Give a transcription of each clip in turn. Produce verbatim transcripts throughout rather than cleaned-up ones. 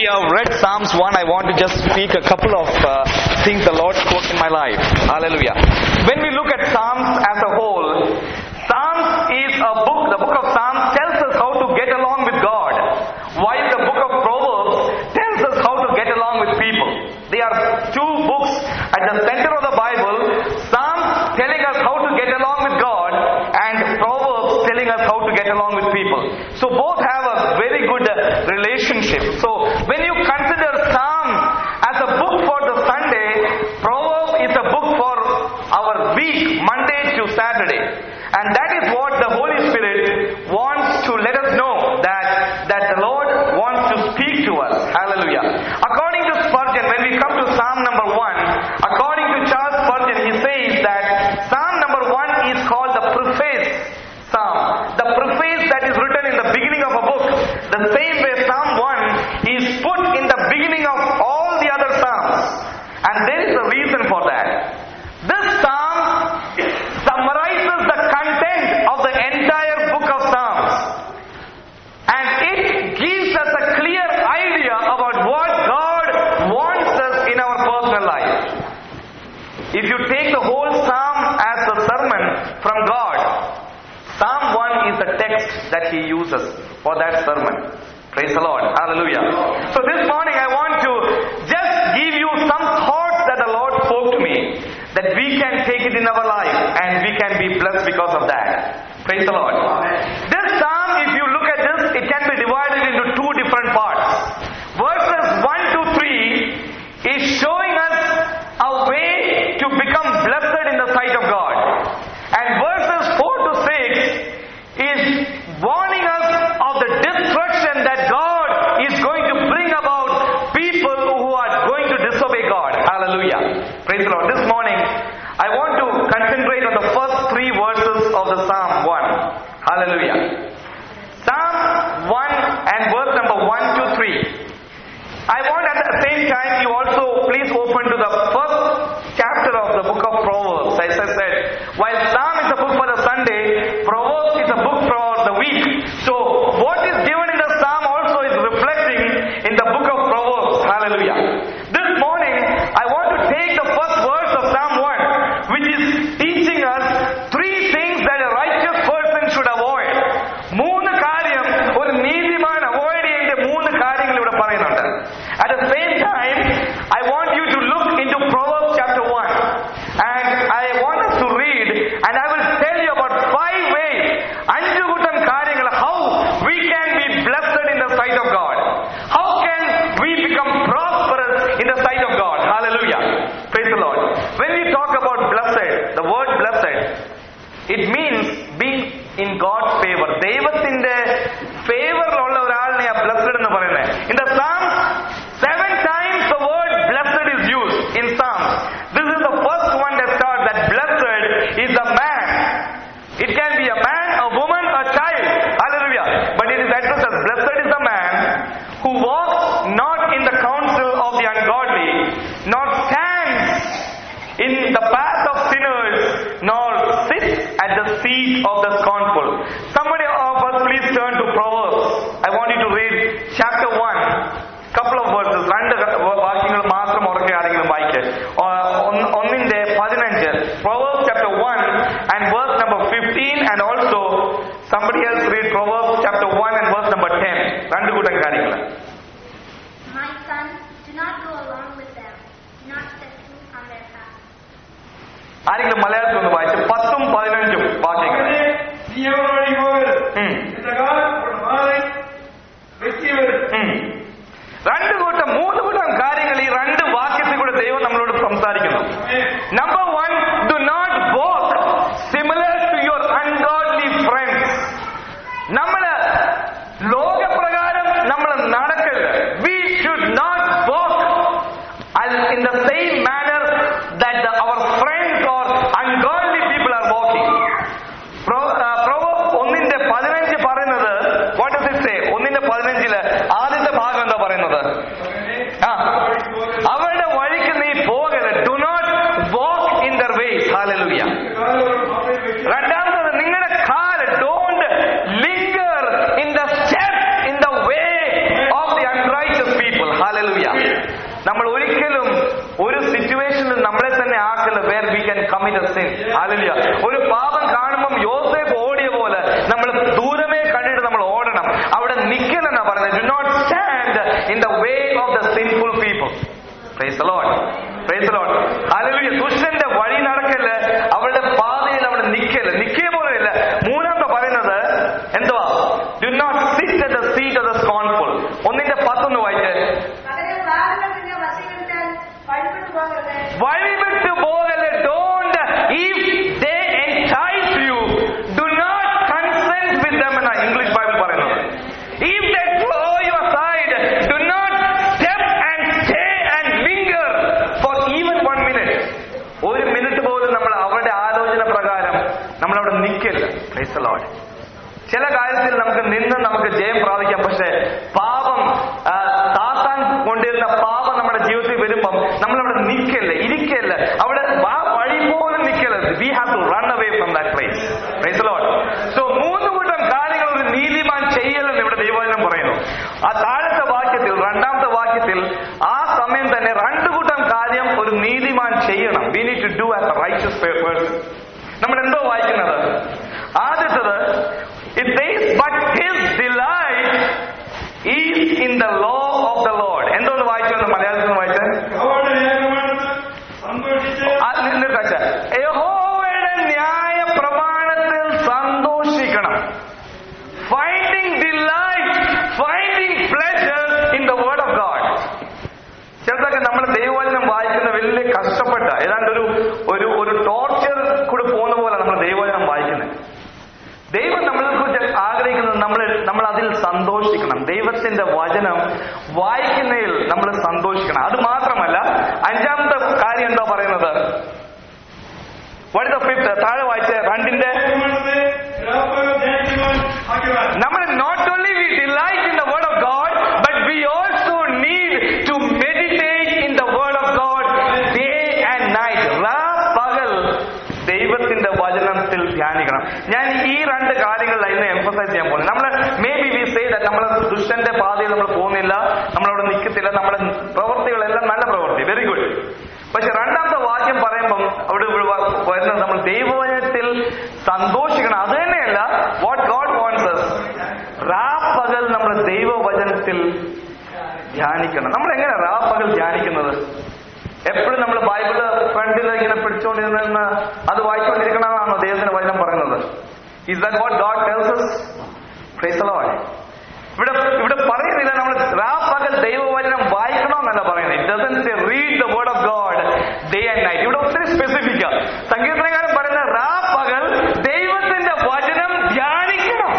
we have read Psalms one, I want to just speak a couple of uh, things the Lord spoke in my life. Hallelujah. When we look at Psalms as a whole, Psalms is a book, the book of Psalms tells us how to get along with God, while the book of Proverbs tells us how to get along with people. They are two books at the center of the Bible, Psalms telling us how to get along with God, and Proverbs telling us how to get along with people. So both have a very good uh, relationship. So when you consider Psalm as a book for the Sunday, Proverbs is a book for our week, Monday to Saturday. And that is what the Holy Spirit wants to let us know, that, that the Lord wants to speak to us. Hallelujah. According to Spurgeon, when we come to Psalm number one, according to Charles Spurgeon, he says that Psalm number one is called the preface Psalm. The preface that is written in the beginning of a book. The same way Psalm one is put in the beginning of all the other Psalms. And there is a reason for that. This Psalm summarizes the content of the entire book of Psalms. And it gives us a clear idea about what God wants us in our personal life. If you take the whole Psalm as a sermon from God, Psalm one is the text that He uses for that sermon. Praise the Lord. Hallelujah. So this morning I want to just give you some thoughts that the Lord spoke to me, that we can take it in our life and we can be blessed because of that. Praise the Lord. This Psalm, if you look at this, it can be divided into two different parts. Verses one to three is showing us a way to become blessed in the sight of God. And verses four to six is warning us of the destruction that God is going to bring about people who are going to disobey God. Hallelujah. Praise the Lord. This morning, I want to concentrate on the first three verses of the Psalm one. Hallelujah. Psalm one and verse number one to three. I want at the same time you also please open to the first chapter of the book of Proverbs. As I said, while Psalm is a book for the Sunday, Proverbs is a book for the week. So what is given in the Psalm also is reflecting in the book of Proverbs. Hallelujah. This morning I want to take the first verse of Psalm one, which is teaching us three things that a righteous person should avoid. മൂന്ന് കാര്യം ഒരു നീതിമാൻ avoid ചെയ്യേണ്ട മൂന്ന് കാര്യങ്ങൾ ഇവിടെ പറയുന്നുണ്ട്. At the same time, I want you to look into Proverbs chapter one, and I want us to read, and I will tell you about five ways, അഞ്ചു കൂട്ടം കാര്യങ്ങൾ, how we can be blessed in the sight of God. How can we become prosperous in the sight of God? Hallelujah. Praise the Lord. When we talk about blessed, the word blessed, it means being in God's favor. ദൈവത്തിന്റെ ഫേവറിലുള്ള ഒരാളിനെയാ blessed എന്ന് പറയുന്നത്. In the Psalms, seven times the word blessed is used in Psalms. This is the first one that starts that blessed is a man. It can be a man, a woman, a child. Hallelujah. But it is addressed as blessed is the man who walks not in the counsel of the ungodly, nor stands in the path of sinners, nor sits at the seat of the scornful. Somebody of us please turn to Proverbs. I want you to read chapter one, couple of verses. രണ്ട് വാക്യങ്ങൾ മാത്രം ഉറക്കെ ആരെങ്കിലും വായിക്കുക. ഒന്നിന്റെ പതിനഞ്ച്, Proverbs chapter one and verse number fifteen, and also somebody else read Proverbs chapter one and verse number ten. രണ്ട് കൂട്ടം കാര്യങ്ങൾ. My son, do not go along with them. Do not set foot on their path. ആരെങ്കിലും മലയാളത്തിൽ ഒന്ന് വായിച്ച് പത്തും പതിനഞ്ചും വാക്യങ്ങൾ. രണ്ട് കൂട്ടം മൂന്ന് കൂട്ടം കാര്യങ്ങൾ ഈ രണ്ട് വാക്യത്തിൽ കൂടെ ദൈവം നമ്മളോട് സംസാരിക്കുന്നു. Number one, do not walk similar to your ungodly friends. നമ്മള് ലോകപ്രകാരം നമ്മൾ നടക്കരുത്. We should not walk in the same manner that our friends or ungodly people are walking. Proverbs നമ്മൾ ഒരിക്കലും ഒരു സിറ്റുവേഷനിൽ നമ്മളെ തന്നെ ആക്കില്ല where we can commit a sin. Hallelujah. ഒരു പാപം കാണുമ്പോൾ യോസേഫ് ഓടിയ പോലെ നമ്മൾ ദൂരമേ കണ്ടിട്ട് നമ്മൾ ഓടണം. അവിടെ നിൽക്കലെന്നാ പറയുന്നത്. Do not stand in the way of the sinful people. Praise the Lord. Praise the Lord. Hallelujah. ദുഷ്ടന്റെ വഴി നടക്കല്, അവരുടെ പാതയിൽ അവിടെ നിൽക്കല്. നിൽക്കിയ പോലെയല്ല. മൂന്നാമത്തെ പറയുന്നത് എന്തുവാ? Do not sit at the seat of the scornful. ഒന്നിന്റെ പത്തൊന്ന് വായിച്ച്. വഴിവിട്ടു പോകല്. Don't if they entice you do not consent with them എന്നാ ഇംഗ്ലീഷ് ബൈബിൾ പറയുന്നത്. If they draw you aside do not step and stay and linger for even one minute. ഒരു minute പോലും നമ്മൾ അവരുടെ ആലോചന പ്രകാരം നമ്മളവിടെ നിൽക്കില്ല. Praise the Lord. ചില കാര്യത്തിൽ നമുക്ക് നിന്ന് നമുക്ക് ജയം പ്രാപിക്കാം. പക്ഷെ പാപം, സാത്താൻ കൊണ്ടിരുന്ന പാപം നമ്മുടെ ജീവിതത്തിൽ വരുമ്പം നമ്മളവിടെ നിൽക്കല്ല, ഇരിക്കല്ല, അവിടെ ആ വഴി പോലും നിൽക്കല്ല. We have to run away from that place. Praise the Lord. So മൂന്ന് കൂട്ടം കാര്യങ്ങൾ ഒരു നീതിമാൻ ചെയ്യലെന്ന് ഇവിടെ ദൈവവചനം പറയുന്നു. ആ താഴത്തെ വാക്യത്തിൽ, രണ്ടാമത്തെ വാക്യത്തിൽ ആ സമയം തന്നെ രണ്ടു കൂട്ടം കാര്യം ഒരു നീതിമാൻ ചെയ്യണം. We need to do as a righteous person. നമ്മൾ എന്തോ വായിക്കുന്നത്? ആദ്യത്തത്, it says but his delight is in the law of the Lord. എന്തോന്ന് വായിച്ചു? മലയാളത്തിൽ വായിച്ചാൽ യഹോവയുടെ ന്യായ പ്രമാണത്തിൽ സന്തോഷിക്കണം. Finding delight, finding pleasure in the word of God. ചിലതൊക്കെ നമ്മൾ ദൈവവചനം വായിക്കുന്ന വലിയ കഷ്ടപ്പെട്ട ഏതാണ്ട് ഒരു ഒരു ഒരു ടോർച്ചർ കൂടെ പോകുന്ന പോലെ നമ്മൾ ദൈവവചനം വായിക്കുന്നത്. ദൈവം നമ്മളെ കുറിച്ച് ആഗ്രഹിക്കുന്നത് നമ്മൾ നമ്മൾ അതിൽ സന്തോഷിക്കണം. ദൈവത്തിന്റെ വചനം വായിക്കുന്നതിൽ നമ്മൾ സന്തോഷിക്കണം. അത് മാത്രമല്ല, അഞ്ചാമത്തെ കാര്യം എന്താ പറയുന്നത്? What is the fifth? താഴെ വായിച്ച രണ്ടിന്റെ നമ്മൾ not only we delight in the word of God but we also need to meditate in the word of God day and night. പകൽ ദൈവത്തിന്റെ വചനത്തിൽ ധ്യാനിക്കണം. ഞാൻ ഈ രണ്ട് കാര്യങ്ങളിൽ ഇന്ന് എംഫസൈസ് ചെയ്യാൻ പോകുന്നത്. നമ്മൾ maybe we say that നമ്മൾ ദുഷ്ടന്റെ പാതയിൽ നമ്മൾ പോകുന്നില്ല, നമ്മളവിടെ നിൽക്കത്തില്ല, നമ്മുടെ പ്രവൃത്തികളെല്ലാം നല്ല പ്രവൃത്തി, വെരി ഗുഡ്. പക്ഷെ രണ്ടാമത്തെ വാക്യം പറയുമ്പം അവിടെ വരുന്നത് നമ്മൾ ദൈവവചനത്തിൽ സന്തോഷിക്കണം. അത് തന്നെയല്ല, വാട്ട് ഗോഡ് വാണ്ട്സ് us, രാപ്പകൽ നമ്മൾ ദൈവവചനത്തിൽ ധ്യാനിക്കണം. നമ്മൾ എങ്ങനെ രാപ്പകൽ ധ്യാനിക്കുന്നത്? എപ്പോഴും നമ്മൾ ബൈബിള് ഫ്രണ്ടിൽ ഇങ്ങനെ പിടിച്ചുകൊണ്ടിരുന്ന അത് വായിച്ചുകൊണ്ടിരിക്കണമെന്നാണോ ദൈവത്തിന്റെ വചനം പറയുന്നത്? Is that what God tells us? Praise the Lord. ഇവിടെ ഇവിടെ പറയുന്നില്ല നമ്മൾ രാപ്പകൽ ദൈവവചനം വായിക്കണമെന്നല്ല പറയുന്നത്. It doesn't say read the word of God day and night. ഇവിടെ ഒത്തിരി സ്പെസിഫിക്കാ. സങ്കീർത്തനകാരൻ പറയുന്ന രാപ്പകൽ ദൈവത്തിന്റെ വചനം ധ്യാനിക്കണം.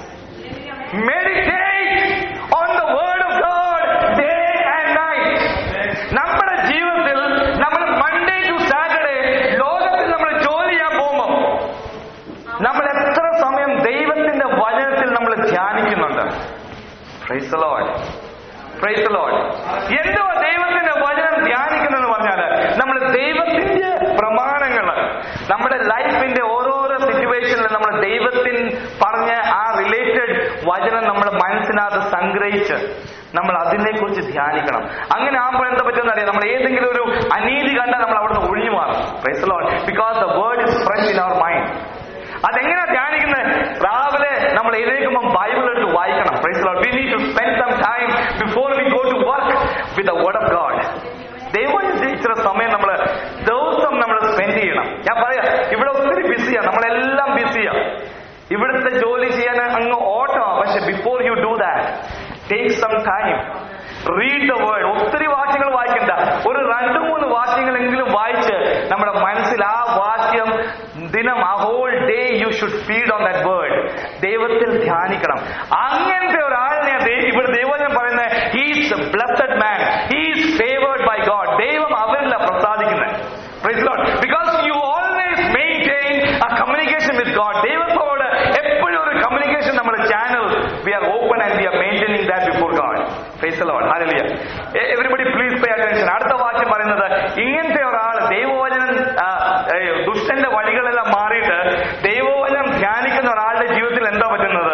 Meditate on the word of God day and night. നമ്മുടെ ജീവിതത്തിൽ നമ്മൾ മൺഡേ ടു സാറ്റർഡേ ലോകത്തിൽ നമ്മൾ ജോലി ചെയ്യാൻ പോകുമ്പോൾ നമ്മൾ എത്ര സമയം ദൈവത്തിന്റെ വചനത്തിൽ നമ്മൾ ധ്യാനിക്കുന്നുണ്ട്? Praise the Lord. Praise the Lord. എന്തോ ദൈവത്തിന്റെ വചനം ധ്യാനിക്കുന്നതെന്ന് പറഞ്ഞാൽ നമ്മൾ ദൈവത്തിന്റെ പ്രമാണങ്ങൾ നമ്മുടെ ലൈഫിന്റെ ഓരോരോ സിറ്റുവേഷനിൽ നമ്മൾ ദൈവത്തിന് പറഞ്ഞ ആ റിലേറ്റഡ് വചനം നമ്മുടെ മനസ്സിനകത്ത് സംഗ്രഹിച്ച് നമ്മൾ അതിനെക്കുറിച്ച് ധ്യാനിക്കണം. അങ്ങനെ ആകുമ്പോൾ എന്താ പറ്റുമെന്ന് അറിയാം, നമ്മൾ ഏതെങ്കിലും ഒരു അനീതി കണ്ടാൽ നമ്മൾ അവിടുന്ന് ഒഴിഞ്ഞു മാറും. Praise the Lord. Because the word is fresh in our mind. അതെങ്ങനെയാ ധ്യാനിക്കുന്നത്? രാവിലെ നമ്മൾ എഴുന്നേൽക്കുമ്പോൾ ബൈബിൾ എടുത്ത് വായിക്കണം. Praise the Lord. We need to spend some time before we go to work with the word of God. ദൈവം ഇച്ചിരി സമയം നമ്മൾ ദിവസം നമ്മൾ സ്പെൻഡ് ചെയ്യണം. ഞാൻ പറയാം, ഇവിടെ ഒത്തിരി ബിസിയാണ്, നമ്മളെല്ലാം ബിസിയാണ്. ഇവിടുത്തെ ജോലി ചെയ്യാൻ അങ്ങ് ഓട്ടമാണ്. പക്ഷെ before you do that, take some time, read the word. ഒത്തിരി വാക്യങ്ങൾ വായിക്കണ്ട, ഒരു രണ്ടു മൂന്ന് വാക്യങ്ങളെങ്കിലും വായിച്ച് നമ്മുടെ മനസ്സിൽ ആ വാക്യം ദിനം ആ whole day you should feed on that word. ദൈവത്തിൽ ധ്യാനിക്കണം. അങ്ങനത്തെ ഒരാളിനെ ഇവിടെ ദൈവജനം പറയുന്നത് he's blessed man, he's favoured by God. ദൈവം അവരില്ല പ്രസാദിക്കുന്നത്. Praise the Lord. Because you always maintain a communication with God. ദൈവത്തോട് എപ്പോഴും ഒരു കമ്മ്യൂണിക്കേഷൻ നമ്മുടെ channel we are open and we are maintaining that before God. Praise the Lord. Hallelujah. Everybody please pay attention. അടുത്ത വാക്യം പറയുന്നത് ഇങ്ങനത്തെ ഒരാൾ ദൈവവചനം ദുഷ്ടന്റെ വഴികളെല്ലാം മാറിയിട്ട് ദൈവവചനം ധ്യാനിക്കുന്ന ഒരാളുടെ ജീവിതത്തിൽ എന്താ പറ്റുന്നത്?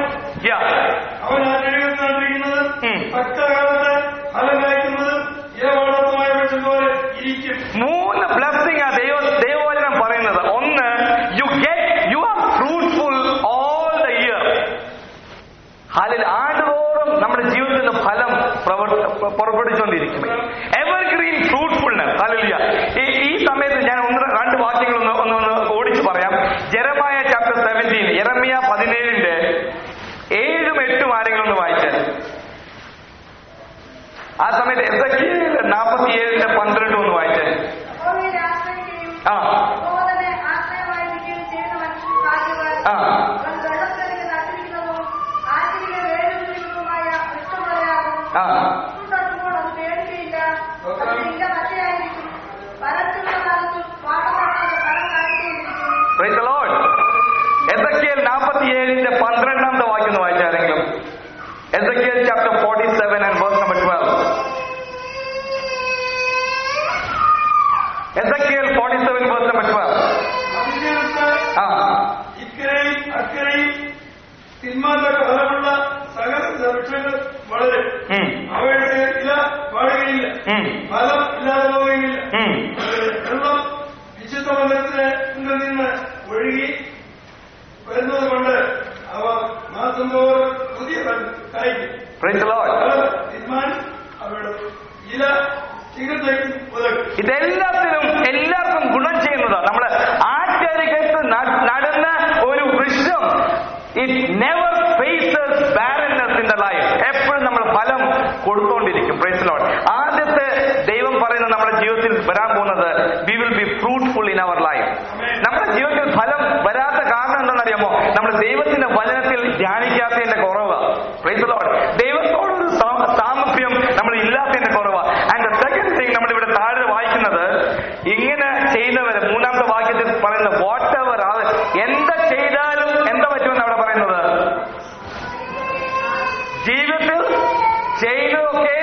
അവൻ കൊടുത്തുകൊണ്ടിരിക്കും. Evergreen fruitfulness. ഹല്ലേലൂയ. ഈ സമയത്ത് ഞാൻ ഒന്ന് രണ്ട് വാക്യങ്ങൾ ഒന്ന് ഒന്ന് ഒന്ന് ഓടിച്ചു പറയാം. ജെറമയ ചാപ്റ്റർ സെവൻറ്റീൻ, യെരമ്യ പതിനേഴിന്റെ ഏഴും എട്ടും ആരെങ്കിലും ഒന്ന് വായിച്ചാൽ. ആ സമയത്ത് എസെക്കിയേൽ നാൽപ്പത്തി ഏഴിന്റെ പന്ത്രണ്ടും ഒന്ന് വായിച്ചാൽ. ആ ആ ആ പ്രൈസ് ദി ലോർഡ്. എസെക്കിയേൽ നാൽപ്പത്തി ഏഴിന്റെ പന്ത്രണ്ടാമത്തെ വാക്യം ഒന്ന് വായിച്ചാരെങ്കിലും. Ezekiel chapter forty seven and verse number twelve. Ezekiel forty seven verse number twelve. ആ ഇക്കരയും അക്കരയും തിന്മാന്റെ ഫലമുള്ള സകല വൃക്ഷങ്ങൾ വളരും. അവയുടെ ഇല പാടുകയില്ല, ഫലം ഇല്ലാതെ പോവുകയില്ല. വെള്ളം വിശുദ്ധ മന്ദിരത്തിന് നിന്ന് ഒഴുകി വരുന്നത് കൊണ്ട് അവ മാസം തോറും പുതിയ കായ്ക്കും. തിന്മാൻ അവരുടെ ഇല ചികിത്സയ്ക്കും ഉതകും. ഇതെല്ലാത്തിനും എല്ലാവർക്കും ഗുണം ചെയ്യുന്നതാണ്. നമ്മള് ആറ്റരികത്ത് നടുന്ന ഒരു വൃക്ഷം it never faces barrenness in the life. എപ്പോഴും നമ്മൾ ഫലം കൊടുത്തുകൊണ്ടിരിക്കും. Price the Lord. ആദ്യത്തെ ദൈവം പറയുന്നത് നമ്മുടെ ജീവിതത്തിൽ വരാൻ പോകുന്നത് we will be fruitful in our life. നമ്മുടെ ജീവിതത്തിൽ ഫലം വരാത്ത കാരണം എന്താണെന്നറിയാമോ? നമ്മൾ ദൈവത്തിന്റെ വചനത്തിൽ ധ്യാനിക്കാത്തതിന്റെ കുറവ്. Price the Lord. ദൈവത്തോടൊരു സാമീപ്യം നമ്മൾ ഇല്ലാത്തതിന്റെ കുറവ്. ആൻഡ് ദ സെക്കൻഡ് തിങ്, നമ്മളിവിടെ താഴെ വായിക്കുന്നത് ഇങ്ങനെ ചെയ്യുന്നവര് മൂന്നാമത്തെ വാക്യത്തിൽ പറയുന്നത് വാട്ട് എവർ, എന്താ ചെയ്താലും എന്താ പറ്റുമെന്ന് അവിടെ പറയുന്നത്, ജീവിതത്തിൽ ചെയ്യുന്നതൊക്കെ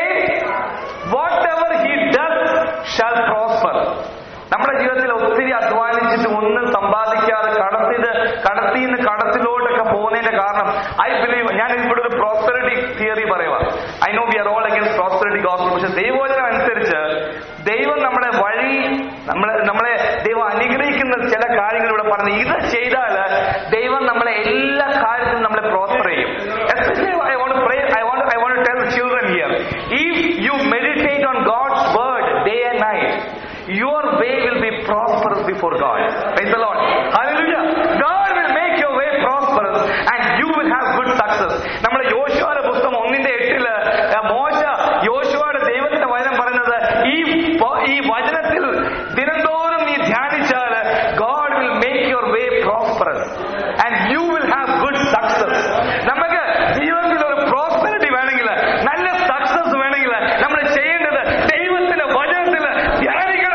whatever he does shall prosper. നമ്മുടെ ജീവിതത്തിൽ ഒത്തിരി അധ്വാനിച്ചിട്ട് ഒന്നും സമ്പാദിക്കാതെ കടത്തിത് കടത്തിന്ന് കടത്തിലോട്ടൊക്കെ പോകുന്നതിന്റെ കാരണം ഐ ബിലീവ്, ഞാൻ ഇവിടെ ഒരു പ്രോസ്പെറിറ്റി തിയറി പറയുക. I know we are all against prosperity gospel. പക്ഷെ ദൈവവചനം അനുസരിച്ച് ദൈവം നമ്മുടെ വഴി നമ്മളെ നമ്മളെ ദൈവം അനുഗ്രഹിക്കുന്ന ചില കാര്യങ്ങൾ ഇവിടെ പറഞ്ഞു. ഇത് ചെയ്താൽ ദൈവം നമ്മളെ എല്ലാ കാര്യത്തിലും നമ്മളെ പ്രോസ്പർ ചെയ്യും. Especially I want pray I want I want to tell children here, if you meditate on God's word day and night, your way will be prosperous before God. Praise the Lord. Hallelujah. God will make your way prosperous and you will have good success. നമ്മുടെ യോശുവയുടെ പുസ്തകം ഒന്നിന്റെ എട്ടില് മോശ യോശുവയുടെ ദൈവത്തിന്റെ വചനം പറയുന്നത് ഈ ഈ വചനത്തിൽ ദിനംതോറും നീ ധ്യാനിച്ചാൽ God will make your way prosperous and you will have good success. നമുക്ക് ജീവിതത്തിൽ ഒരു പ്രോസ്പെരിറ്റി വേണമെങ്കിൽ, നല്ല സക്സസ് വേണമെങ്കിൽ നമ്മൾ ചെയ്യേണ്ടത് ദൈവത്തിന്റെ വചനത്തിൽ ധ്യാനിക്കണം.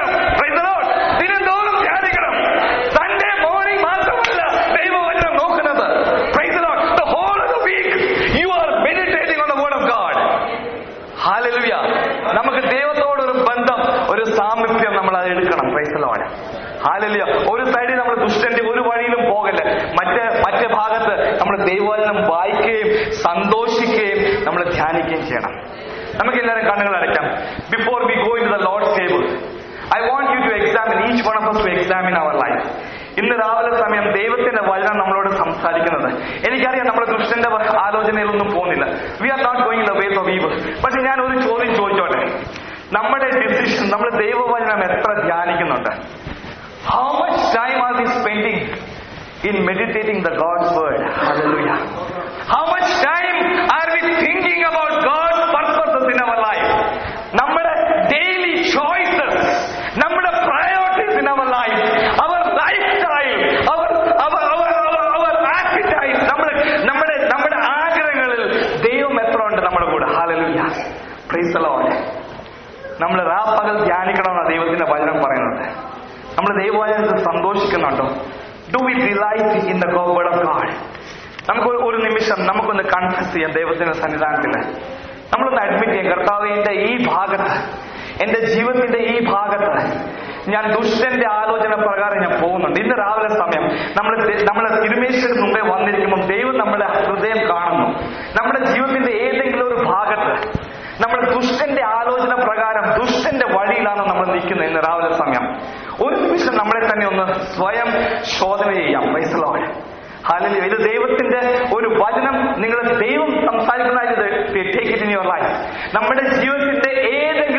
ദിനംതോറും ധ്യാനിക്കണം. സൺഡേ മോർണിംഗ് മാത്രമല്ല ദൈവവചനം നോക്കുന്നത്. Praise the Lord. The whole of the week you are meditating on the word of God. Hallelujah. നമുക്ക് ദൈവത്തോടൊരു ബന്ധം, ഒരു സാമീപ്യം നമ്മൾ അത് എടുക്കണം. Praise the Lord. Hallelujah. ഒരു സൈഡിൽ നമ്മൾ ദുഷ്ടന്റെ ഒരു വഴിയിലും പോകല്ല, മറ്റേ മറ്റേ ഭാഗത്ത് നമ്മൾ ദൈവവചനം വായിക്കുകയും സന്തോഷിക്കുകയും നമ്മൾ ധ്യാനിക്കുകയും ചെയ്യണം. നമുക്ക് എല്ലാവരും കണ്ണുകൾ അടയ്ക്കാം. Before we go into the Lord's table, I want you to examine, each one of us to examine our life. ഇന്ന് രാവിലെ സമയം ദൈവത്തിന്റെ വചനം നമ്മളോട് സംസാരിക്കുന്നത്. എനിക്കറിയാം നമ്മൾ ദുഷ്ടന്റെ ആലോചനയിലൊന്നും പോകുന്നില്ല. We are not going in the ways of evil. പക്ഷെ ഞാൻ ഒരു ചോദ്യം ചോദിച്ചോട്ടെ, നമ്മുടെ ഡിസിഷൻ, നമ്മൾ ദൈവവചനം എത്ര ധ്യാനിക്കുന്നുണ്ട്? How much time are we spending in meditating the God's word? Hallelujah. How much time are we thinking about God's purposes in our life? നമ്മുടെ daily choices, നമ്മുടെ priorities in our life, our lifestyle, our our our our appetite, നമ്മുടെ നമ്മുടെ നമ്മുടെ ആഗ്രഹങ്ങളിൽ ദൈവം എത്ര ഉണ്ട് നമ്മുടെ കൂടെ? Hallelujah. Praise the Lord. നമ്മൾ രാപ്പകൽ ധ്യാനിക്കണമെന്നാണ് ദൈവത്തിന്റെ വചനം പറയുന്നത്. നമ്മൾ ദൈവവചനത്തിൽ സന്തോഷിക്കുന്നുണ്ടോ? Do we delight in the word of God? നമുക്ക് ഒരു നിമിഷം നമുക്കൊന്ന് കൺഫ്യൂസ് ചെയ്യാം ദൈവത്തിന്റെ സന്നിധാനത്തിൽ. നമ്മളൊന്ന് അഡ്മിറ്റ് ചെയ്യാം, കർത്താവ് എന്റെ ഈ ഭാഗത്ത്, എന്റെ ജീവിതത്തിന്റെ ഈ ഭാഗത്ത് ഞാൻ ദുഷ്ടന്റെ ആലോചന പ്രകാരം ഞാൻ പോകുന്നുണ്ട്. ഇന്ന് രാവിലെ സമയം നമ്മൾ നമ്മളെ തിരുമേശത്തിന് മുമ്പേ വന്നിരിക്കുമ്പോൾ ദൈവം നമ്മുടെ ഹൃദയം കാണുന്നു. നമ്മുടെ ജീവിതത്തിന്റെ ഏതെങ്കിലും ഒരു ഭാഗത്ത് നമ്മൾ ദുഷ്ടന്റെ ആലോചന പ്രകാരം ദുഷ്ടന്റെ വഴിയിലാണ് നമ്മൾ നിൽക്കുന്നത്. ഇന്ന് രാവിലെ സമയം ഒരു നിമിഷം നമ്മളെ തന്നെ ഒന്ന് സ്വയം ശോധന ചെയ്യാം. Praise the Lord. ഹല്ലേലൂയ. ഇത് ദൈവത്തിന്റെ ഒരു വചനം, നിങ്ങൾ ദൈവം സംസാരിക്കുന്നതായിട്ട് take it in your life. നമ്മുടെ ജീവിതത്തിന്റെ ഏതെങ്കിലും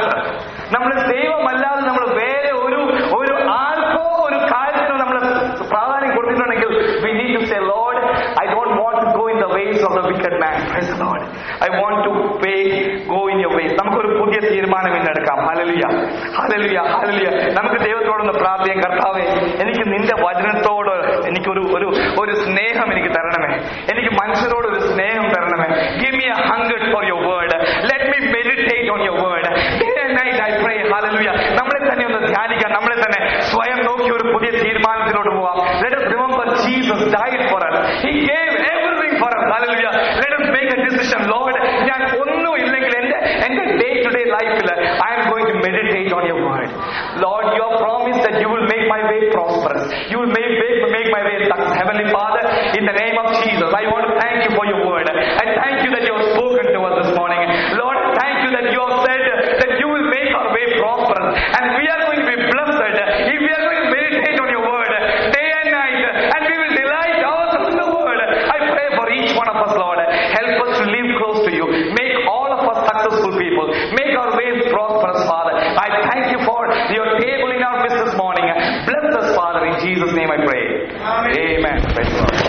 ourselves. നമ്മൾ ദൈവമല്ലാതെ നമ്മൾ വേറെ ഒരു ഒരു ആർക്കോ ഒരു കാര്യത്തിനോ നമ്മൾ പ്രാധാന്യം കൊടുത്തിട്ടുണ്ടെങ്കിൽ we need to say, Lord, I don't want to go in the ways of the wicked man. Praise the Lord. I want to pay, go in your ways. നമുക്കൊരു പുതിയ തീരുമാനം ഇന്നെടുക്കാം. Hallelujah, hallelujah, hallelujah. നമുക്ക് ദൈവത്തോടൊന്ന് പ്രാർത്ഥിക്കാം. കർത്താവേ, എനിക്ക് നിന്റെ വചനത്തോട് എനിക്കൊരു ഒരു ഒരു സ്നേഹം എനിക്ക് തരണമേ. എനിക്ക് മനുഷ്യരോട് ഒരു സ്നേഹം തരണമേ. Give me a hunger for your word. Let me meditate on your word. Day and night I pray. Hallelujah. നമ്മളെ തന്നെ ഒന്ന് ധ്യാനിക്കാം. നമ്മളെ തന്നെ സ്വയം നോക്കി ഒരു പുതിയ തീരുമാനത്തിലോട്ട് പോവാം. Let us remember Jesus died for us. He gave everything for us. Hallelujah. Let us make a decision. Lord, ഞാൻ ഒന്നും ഇല്ലെങ്കിൽ എന്റെ എന്റെ ഡേ ടു ഡേ ലൈഫിൽ I am going to meditate on your word. Lord, you have promised that you will make my way prosperous. You will make, make, make my way success. Heavenly Father, in the name of Jesus, I want to thank you for your word. I thank you that you have spoken to us this morning. Lord, thank you that you have said that you will make our way prosperous. And we are going to be blessed if we are going to meditate on your word day and night. And we will delight ourselves in the word. I pray for each one of us, Lord. Help us to live close to you. Make all of us successful people. Make our ways prosperous, Father. I thank you for your table in our midst this morning. Bless us, Father. In Jesus' name I pray. Amen. Amen. Praise God.